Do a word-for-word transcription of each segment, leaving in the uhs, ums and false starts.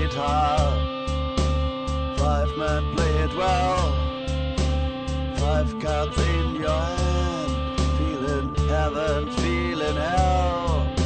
guitar. Five men play it well. Five cards in your hand. Feeling heaven, feeling hell.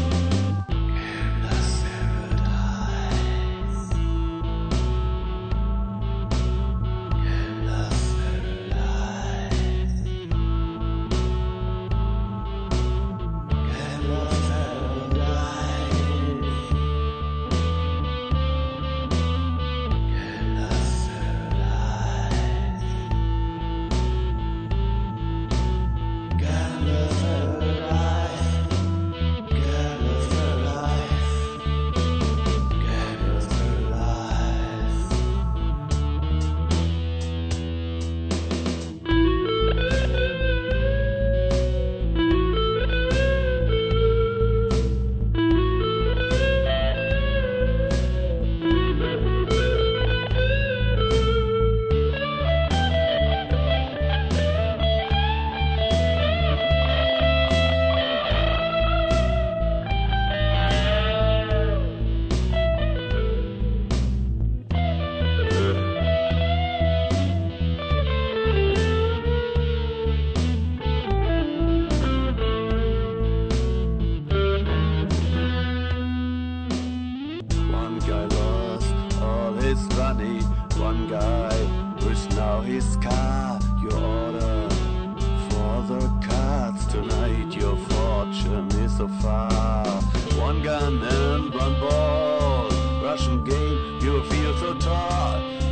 Money, one guy with now his car. Your order for the cards tonight. Your fortune is so far. One gun and one ball. Russian game, you feel so tall.